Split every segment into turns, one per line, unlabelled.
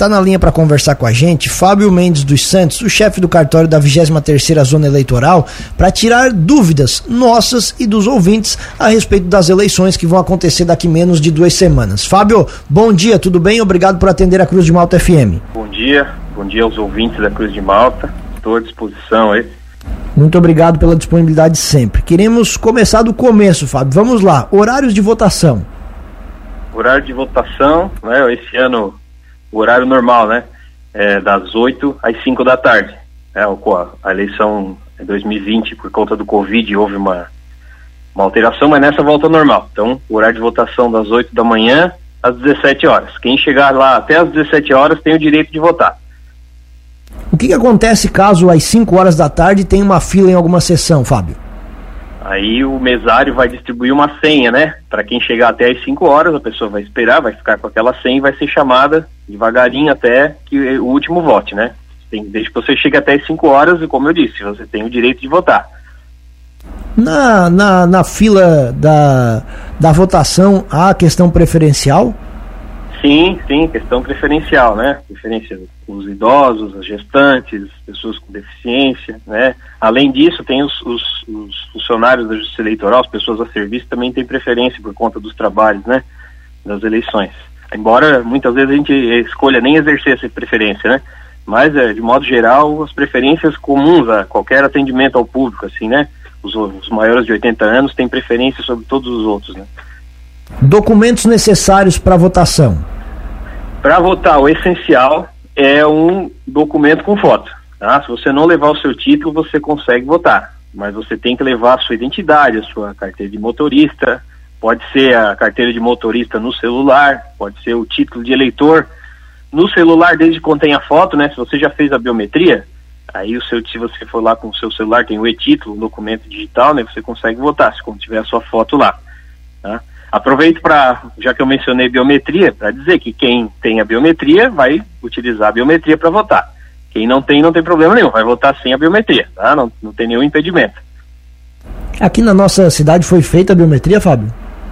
Está na linha para conversar com a gente Fábio Mendes dos Santos, o chefe do cartório da 23ª Zona Eleitoral, para tirar dúvidas nossas e dos ouvintes a respeito das eleições que vão acontecer daqui menos de 2 semanas. Fábio, bom dia, tudo bem? Obrigado por atender a Cruz de Malta FM.
Bom dia aos ouvintes da Cruz de Malta, estou à disposição aí.
Muito obrigado pela disponibilidade sempre. Queremos começar do começo, Fábio. Vamos lá, horários de votação.
Horário de votação, né, esse ano, o horário normal, né, das 8 às 5 da tarde. A eleição em 2020, por conta do Covid, houve uma alteração, mas nessa volta normal. Então, o horário de votação das 8 da manhã às 17 horas. Quem chegar lá até às 17 horas tem o direito de votar.
O que acontece caso às 5 horas da tarde tenha uma fila em alguma sessão, Fábio?
Aí o mesário vai distribuir uma senha, né? Para quem chegar até às 5 horas, a pessoa vai esperar, vai ficar com aquela senha e vai ser chamada devagarinho até que o último vote, né? Desde que você chegue até às 5 horas, e como eu disse, você tem o direito de votar.
Na fila da votação, há a questão preferencial?
Sim, questão preferencial, né? Preferência os idosos, as gestantes, pessoas com deficiência, né? Além disso, tem os funcionários da Justiça Eleitoral, as pessoas a serviço também têm preferência por conta dos trabalhos, né? Das eleições. Embora muitas vezes a gente escolha nem exercer essa preferência, né? Mas, de modo geral, as preferências comuns a qualquer atendimento ao público, assim, né? Os maiores de 80 anos têm preferência sobre todos os outros, né?
Documentos necessários para votação.
Para votar, o essencial é um documento com foto, tá? Se você não levar o seu título, você consegue votar, mas você tem que levar a sua identidade, a sua carteira de motorista, pode ser a carteira de motorista no celular, pode ser o título de eleitor no celular, desde que contenha foto, né? Se você já fez a biometria, aí se você for lá com o seu celular, tem o e-título, um documento digital, né? Você consegue votar, se tiver a sua foto lá, tá? Aproveito já que eu mencionei biometria, para dizer que quem tem a biometria vai utilizar a biometria para votar. Quem não tem problema nenhum, vai votar sem a biometria, tá? Não tem nenhum impedimento.
Aqui na nossa cidade foi feita a biometria, Fábio?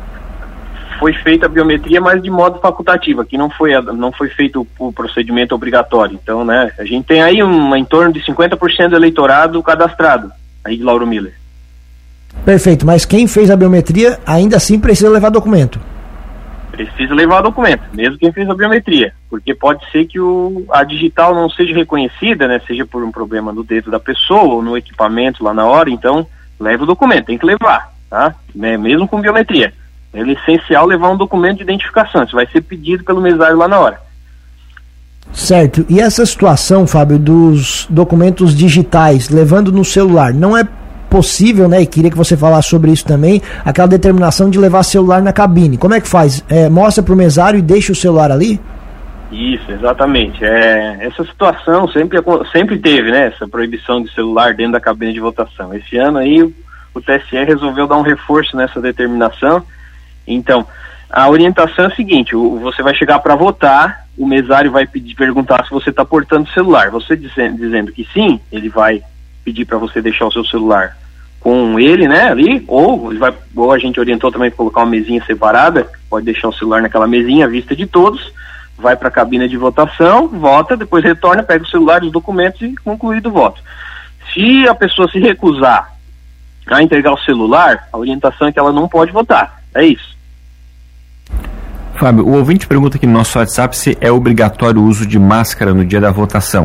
Foi feita a biometria, mas de modo facultativo. Aqui não foi feito o procedimento obrigatório. Então, né, a gente tem aí em torno de 50% do eleitorado cadastrado, aí de Lauro Miller.
Perfeito, mas quem fez a biometria ainda assim precisa levar documento.
Precisa levar documento, mesmo quem fez a biometria, porque pode ser que a digital não seja reconhecida, né, seja por um problema no dedo da pessoa ou no equipamento lá na hora, então leva o documento, tem que levar, tá? Mesmo com biometria. É essencial levar um documento de identificação, isso vai ser pedido pelo mesário lá na hora.
Certo, e essa situação, Fábio, dos documentos digitais, levando no celular, não é possível, né, e queria que você falasse sobre isso também, aquela determinação de levar celular na cabine. Como é que faz? Mostra pro mesário e deixa o celular ali?
Isso, exatamente. Essa situação sempre teve, né, essa proibição de celular dentro da cabine de votação. Esse ano aí o TSE resolveu dar um reforço nessa determinação. Então, a orientação é a seguinte: você vai chegar para votar, o mesário vai perguntar se você está portando o celular. Você dizendo que sim, ele vai pedir para você deixar o seu celular com ele, né, ali, ou a gente orientou também para colocar uma mesinha separada, pode deixar o celular naquela mesinha à vista de todos, vai para a cabine de votação, vota, depois retorna, pega o celular, os documentos e concluído o voto. Se a pessoa se recusar a entregar o celular, a orientação é que ela não pode votar, é isso.
Fábio, o ouvinte pergunta aqui no nosso WhatsApp se é obrigatório o uso de máscara no dia da votação.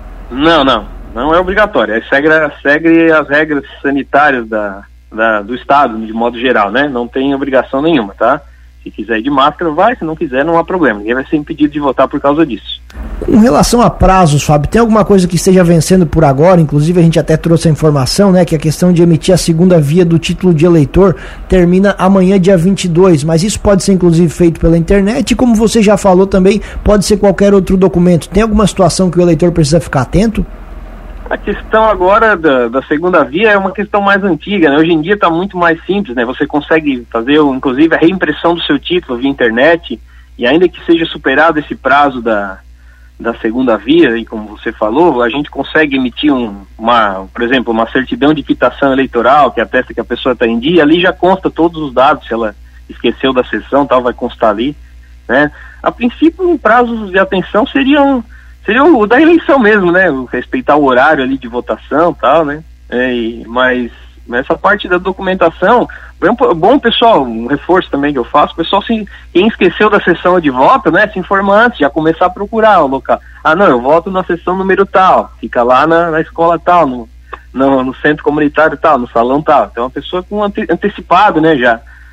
Não é obrigatório, segue as regras sanitárias do Estado, de modo geral, né? Não tem obrigação nenhuma, tá? Se quiser ir de máscara, vai, se não quiser, não há problema. Ninguém vai ser impedido de votar por causa disso.
Com relação a prazos, Fábio, tem alguma coisa que esteja vencendo por agora? Inclusive a gente até trouxe a informação, né, que a questão de emitir a segunda via do título de eleitor termina amanhã, dia 22, mas isso pode ser inclusive feito pela internet e, como você já falou também, pode ser qualquer outro documento. Tem alguma situação que o eleitor precisa ficar atento?
A questão agora da segunda via é uma questão mais antiga, né? Hoje em dia está muito mais simples, né? Você consegue fazer, inclusive, a reimpressão do seu título via internet, e ainda que seja superado esse prazo da segunda via, e como você falou, a gente consegue emitir por exemplo, uma certidão de quitação eleitoral, que atesta que a pessoa está em dia, ali já consta todos os dados, se ela esqueceu da sessão, tal, vai constar ali. né? A princípio, prazos de atenção seria o da eleição mesmo, né? Respeitar o horário ali de votação e tal, né? Mas essa parte da documentação, bom pessoal, um reforço também que eu faço, pessoal, quem esqueceu da sessão de voto, né? Se informa antes, já começar a procurar o local. Não, eu voto na sessão número tal, fica lá na escola tal, no centro comunitário tal, no salão tal. Então a pessoa com antecipado, né?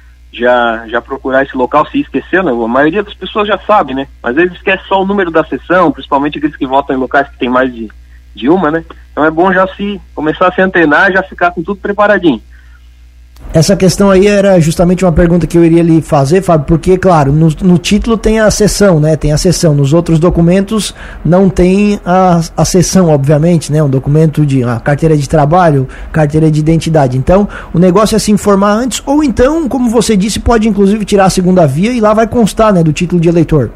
Já procurar esse local, se esqueceu, né? A maioria das pessoas já sabe, né? Às vezes esquece só o número da sessão, principalmente aqueles que votam em locais que tem mais de uma, né? Então é bom já começar a se antenar, já ficar com tudo preparadinho.
Essa questão aí era justamente uma pergunta que eu iria lhe fazer, Fábio, porque, claro, no título tem a seção, né? Tem a seção. Nos outros documentos não tem a seção, obviamente, né? Um documento de carteira de trabalho, carteira de identidade. Então, o negócio é se informar antes, ou então, como você disse, pode inclusive tirar a segunda via e lá vai constar, né? Do título de eleitor.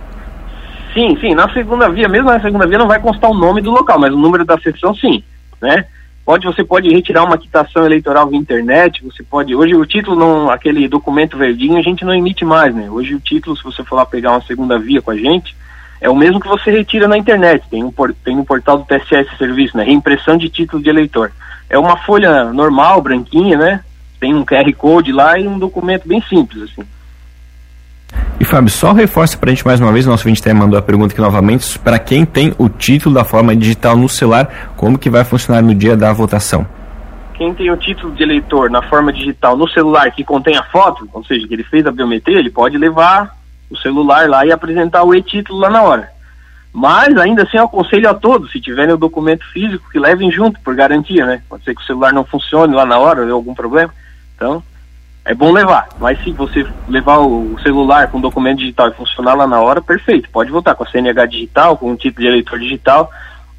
Sim, na segunda via, mesmo na segunda via não vai constar o nome do local, mas o número da seção sim, né? Você pode retirar uma quitação eleitoral via internet, hoje o título, aquele documento verdinho a gente não emite mais, né? Hoje o título, se você for lá pegar uma segunda via com a gente, é o mesmo que você retira na internet, tem no portal do TSE esse serviço, né? Reimpressão de título de eleitor. É uma folha normal, branquinha, né? Tem um QR Code lá e um documento bem simples, assim.
E Fábio, só reforça pra gente mais uma vez, o nosso ouvinte até mandou a pergunta aqui novamente, para quem tem o título da forma digital no celular, como que vai funcionar no dia da votação?
Quem tem o título de eleitor na forma digital no celular que contém a foto, ou seja, que ele fez a biometria, ele pode levar o celular lá e apresentar o e-título lá na hora. Mas ainda assim eu aconselho a todos, se tiverem o documento físico, que levem junto, por garantia, né? Pode ser que o celular não funcione lá na hora, ou algum problema, então é bom levar, mas se você levar o celular com o documento digital e funcionar lá na hora, perfeito, pode votar com a CNH digital, com o título de eleitor digital.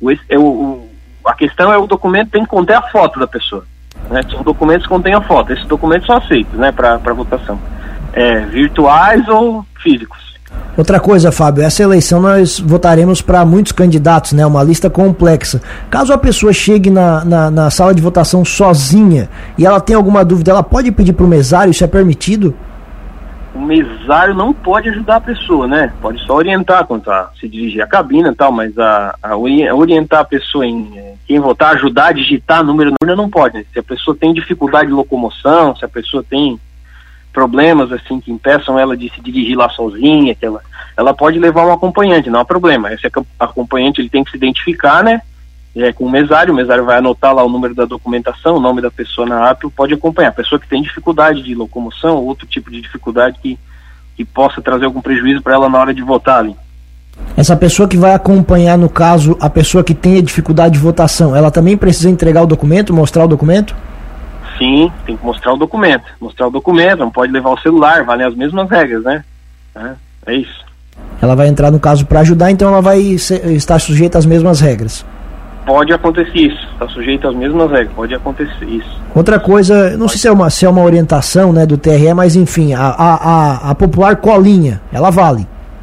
A questão é o documento tem que conter a foto da pessoa, né? São documentos que contêm a foto, esses documentos são aceitos, né, para votação, virtuais ou físicos.
Outra coisa, Fábio, essa eleição nós votaremos para muitos candidatos, né? Uma lista complexa. Caso a pessoa chegue na sala de votação sozinha e ela tenha alguma dúvida, ela pode pedir para o mesário, isso é permitido?
O mesário não pode ajudar a pessoa, né? Pode só orientar quanto a se dirigir à cabine e tal, mas orientar a pessoa em quem votar, ajudar a digitar número na urna não pode, né? Se a pessoa tem dificuldade de locomoção, se a pessoa tem problemas assim que impeçam ela de se dirigir lá sozinha, que ela pode levar um acompanhante, não há problema. Esse acompanhante ele tem que se identificar, né? Com o mesário vai anotar lá o número da documentação, o nome da pessoa na ata, pode acompanhar. A pessoa que tem dificuldade de locomoção, ou outro tipo de dificuldade que possa trazer algum prejuízo para ela na hora de votar ali.
Essa pessoa que vai acompanhar, no caso, a pessoa que tenha dificuldade de votação, ela também precisa entregar o documento, mostrar o documento?
Sim, tem que mostrar o documento, não pode levar o celular, valem as mesmas regras, né? É isso.
Ela vai entrar no caso para ajudar, então ela vai estar sujeita às mesmas regras.
Pode acontecer isso, está sujeito às mesmas regras, pode acontecer isso.
Outra coisa, não sei se é uma orientação, né, do TRE, mas enfim, a popular colinha, ela vale?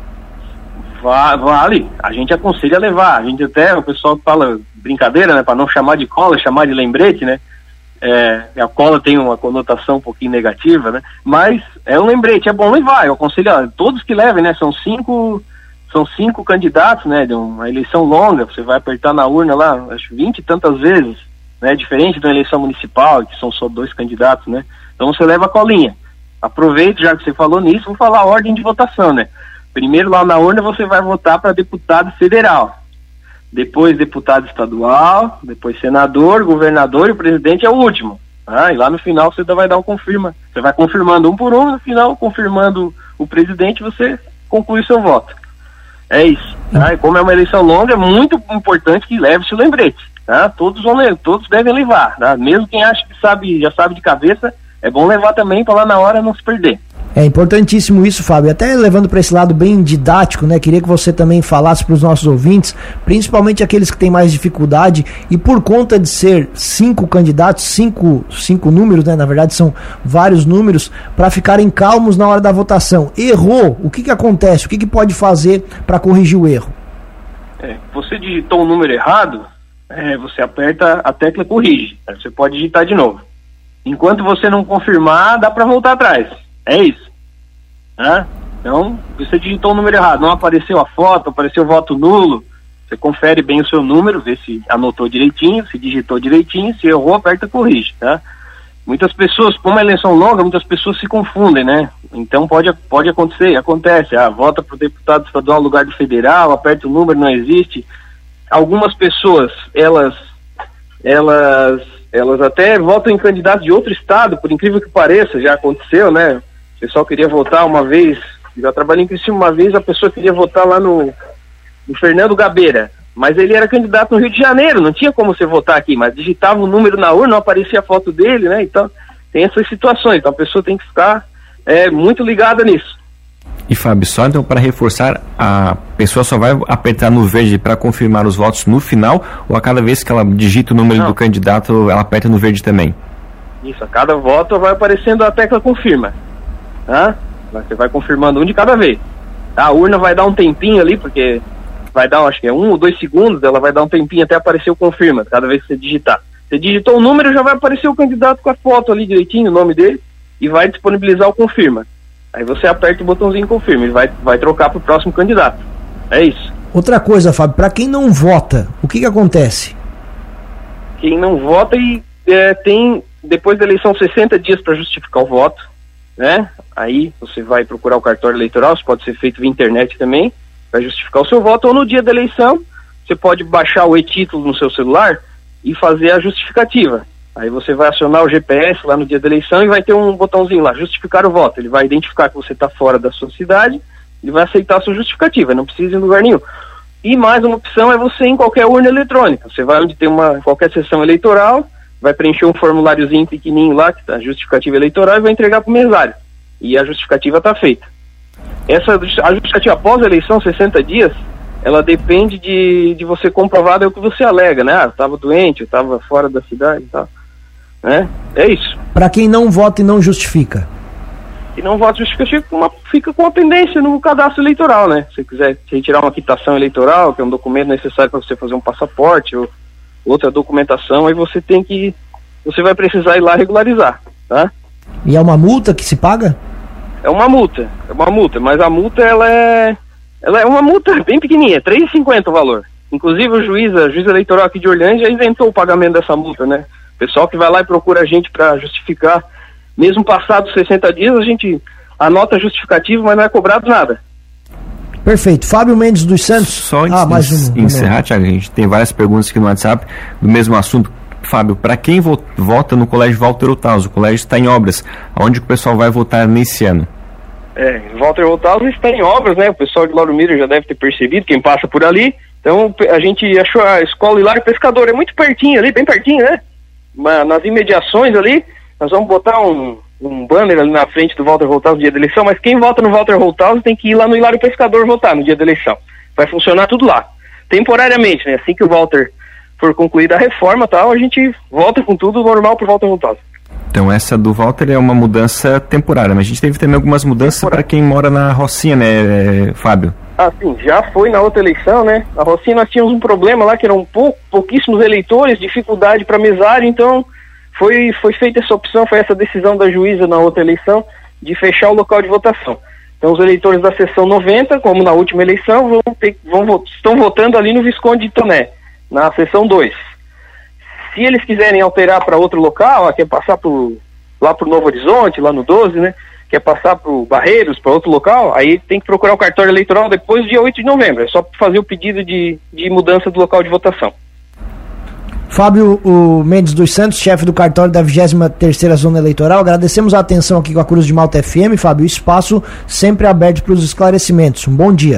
Vale, a gente aconselha a levar, o pessoal fala brincadeira, né, para não chamar de cola, chamar de lembrete, né? A cola tem uma conotação um pouquinho negativa, né? Mas é um lembrete, é bom levar, eu aconselho a todos que levem, né? São cinco candidatos, né? De uma eleição longa, você vai apertar na urna lá, acho 20 e tantas vezes, né? Diferente de uma eleição municipal, que são só 2 candidatos, né? Então você leva a colinha. Aproveite, já que você falou nisso, vou falar a ordem de votação, né? Primeiro lá na urna você vai votar para deputado federal. Depois deputado estadual, depois senador, governador e o presidente é o último. E lá no final você vai dar confirma. Você vai confirmando um por um, no final, confirmando o presidente, você conclui seu voto. É isso. E como é uma eleição longa, é muito importante que leve-se o lembrete. Todos devem levar. Mesmo quem acha que já sabe de cabeça, é bom levar também para lá na hora não se perder.
É importantíssimo isso, Fábio. Até levando para esse lado bem didático, né? Queria que você também falasse para os nossos ouvintes, principalmente aqueles que têm mais dificuldade, e por conta de ser 5 candidatos, cinco números, né? Na verdade são vários números, para ficarem calmos na hora da votação. Errou, o que acontece? O que pode fazer para corrigir o erro?
Você digitou um número errado, você aperta a tecla corrige. Você pode digitar de novo. Enquanto você não confirmar, dá para voltar atrás. É isso. Então, você digitou o número errado, não apareceu a foto, apareceu o voto nulo, você confere bem o seu número, vê se anotou direitinho, se digitou direitinho, se errou, aperta corrige, tá? Muitas pessoas, como é eleição longa, muitas pessoas se confundem, né? Então pode acontecer, acontece, vota para o deputado estadual no lugar do federal, aperta o número, não existe. Algumas pessoas, elas até votam em candidatos de outro estado, por incrível que pareça, já aconteceu, né? O pessoal queria votar uma vez, já trabalhei em Criciúma uma vez, a pessoa queria votar lá no Fernando Gabeira, mas ele era candidato no Rio de Janeiro, não tinha como você votar aqui, mas digitava o número na urna, não aparecia a foto dele, né? Então tem essas situações, então a pessoa tem que ficar muito ligada nisso.
E Fábio, só então para reforçar, a pessoa só vai apertar no verde para confirmar os votos no final, ou a cada vez que ela digita o número do candidato, ela aperta no verde também?
Isso, a cada voto vai aparecendo a tecla confirma, tá? Você vai confirmando um de cada vez. A urna vai dar um tempinho ali, porque vai dar, acho que 1 ou 2 segundos, ela vai dar um tempinho até aparecer o confirma, cada vez que você digitar. Você digitou o número, já vai aparecer o candidato com a foto ali direitinho, o nome dele, e vai disponibilizar o confirma. Aí você aperta o botãozinho confirma e vai trocar para o próximo candidato. É isso.
Outra coisa, Fábio, para quem não vota, o que acontece?
Quem não vota tem, depois da eleição, 60 dias para justificar o voto, né? Aí você vai procurar o cartório eleitoral, isso pode ser feito via internet também, vai justificar o seu voto, ou no dia da eleição, você pode baixar o e-título no seu celular e fazer a justificativa. Aí você vai acionar o GPS lá no dia da eleição e vai ter um botãozinho lá, justificar o voto. Ele vai identificar que você está fora da sua cidade e vai aceitar a sua justificativa, não precisa ir em lugar nenhum. E mais uma opção é você ir em qualquer urna eletrônica. Você vai onde tem qualquer sessão eleitoral, vai preencher um formuláriozinho pequenininho lá, que está justificativa eleitoral, e vai entregar para o mesário. E a justificativa está feita. A justificativa após a eleição, 60 dias, ela depende de você comprovar o que você alega, né? Eu estava doente, eu estava fora da cidade e tal. Né? É isso.
Para quem não vota e não justifica?
E não vota justificativa, fica com a pendência no cadastro eleitoral, né? Se você quiser retirar uma quitação eleitoral, que é um documento necessário para você fazer um passaporte ou outra documentação, aí você vai precisar ir lá regularizar, tá?
E é uma multa que se paga?
É uma multa, mas a multa ela é uma multa bem pequenininha, R$3,50 o valor. Inclusive a juiz eleitoral aqui de Orlândia isentou o pagamento dessa multa, né? O pessoal que vai lá e procura a gente para justificar, mesmo passados 60 dias, a gente anota a justificativa, mas não é cobrado nada.
Perfeito. Fábio Mendes dos Santos.
Só antes de encerrar, Thiago, a gente tem várias perguntas aqui no WhatsApp do mesmo assunto. Fábio, para quem vota no Colégio Walter Holthausen, o colégio está em obras, aonde o pessoal vai votar nesse ano?
Walter Holthausen está em obras, né? O pessoal de Lauro Miller já deve ter percebido, quem passa por ali. Então a gente achou a escola Hilário Pescador, é muito pertinho ali, bem pertinho, né? Nas imediações ali, nós vamos botar um banner ali na frente do Walter Holthausen no dia da eleição, mas quem vota no Walter Holthausen tem que ir lá no Hilário Pescador votar no dia da eleição. Vai funcionar tudo lá, temporariamente, né? Assim que o Walter for concluída a reforma, tal, a gente volta com tudo normal pro Walter Holthausen.
Então essa do Walter é uma mudança temporária, mas a gente teve também algumas mudanças para quem mora na Rocinha, né, Fábio?
Sim, já foi na outra eleição, né? Na Rocinha nós tínhamos um problema lá, que eram pouquíssimos eleitores, dificuldade para mesário, então foi feita essa opção, foi essa decisão da juíza na outra eleição, de fechar o local de votação. Então os eleitores da seção 90, como na última eleição, estão votando ali no Visconde de Toné, na seção 2. Se eles quiserem alterar para outro local, quer passar lá para o Novo Horizonte, lá no 12, né? Quer passar para o Barreiros, para outro local, aí tem que procurar o cartório eleitoral depois do dia 8 de novembro. É só fazer o pedido de mudança do local de votação.
Fábio Mendes dos Santos, chefe do cartório da 23ª Zona Eleitoral, agradecemos a atenção aqui com a Cruz de Malta FM, Fábio, o espaço sempre aberto para os esclarecimentos. Um bom dia.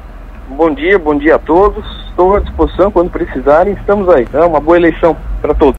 Bom dia a todos, estou à disposição quando precisarem, estamos aí, uma boa eleição para todos.